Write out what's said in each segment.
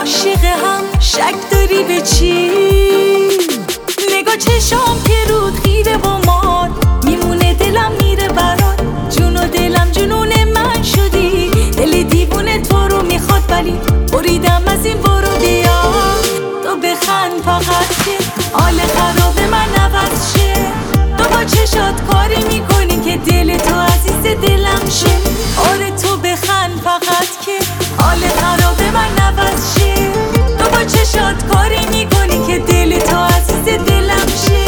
عاشق هم شک داری به چی؟ نگاه چشام که رود خیره با مار میمونه دلم میره برات جون و دلم جنون من شدی دل دیوونه تو رو میخواد ولی بریدم از این برو بیا تو بخند فقط که حال خراب من عوض شه تو با چشات کاری میکنی که دل تو عزیز دلم شه آره تو بخند فقط که حال خراب من عوض شه تو با چشات کاری میکنی که دل تو عزیز دلم شه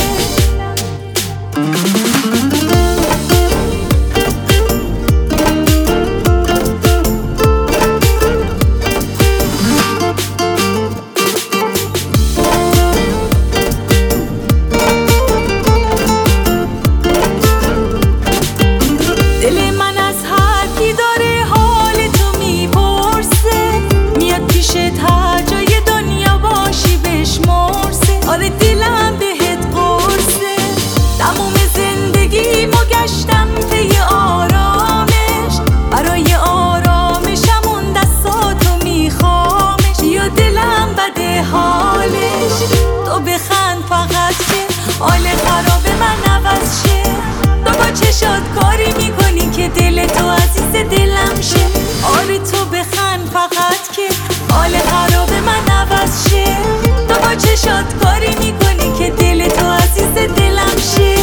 حال خراب من عوض شه تو با چشات کاری میکنی که دل تو عزیز دلم شه آره تو بخند فقط که حال خراب من عوض شه تو با چشات کاری میکنی که دل تو عزیز دلم شه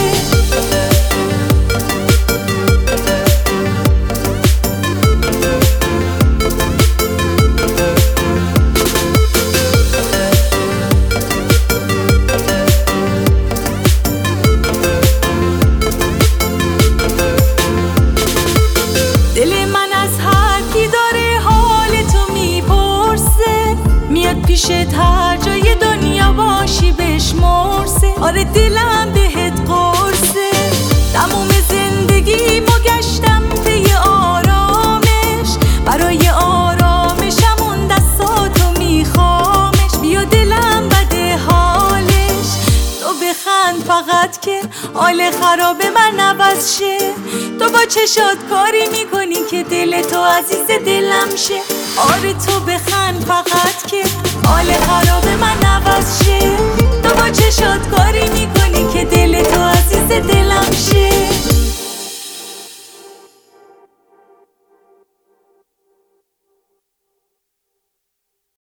پیشت هر جای دنیا باشی بهش مرسه آره دلم بهت قرصه تموم زندگیمو گشتم پی آرامش برای آرامشم اون دستاتو میخوامش بیا دلم بده حالش تو بخند فقط که حال خراب من عوض شه تو با چشات کاری میکنی که دل تو عزیز دلم شه آره تو بخند فقط